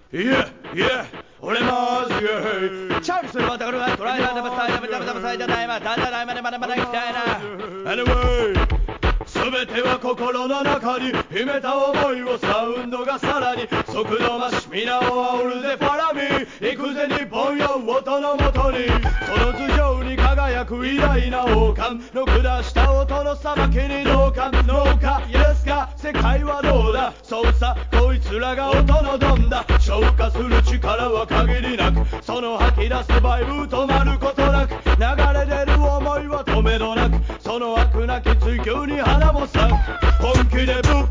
いや俺マジでチャールズのまたこれはトライラーでもさいだめだめだめさいだだいまだだだいまでまだまだ行きたいな Anyway 全ては心の中に秘めた思いをサウンドがさらに速度増し皆を煽るぜファラミー行くぜ日本よ音のもとにその頭上に輝く偉大な王冠の下した音の裁きに同感農家イエスか世界はどうだそうさこいつらが音のドンだ消化する力は限りなくその吐き出すバイブ止まることなく流れ出る思いは止めどなくその悪なき追求に花も咲く本気でぶっ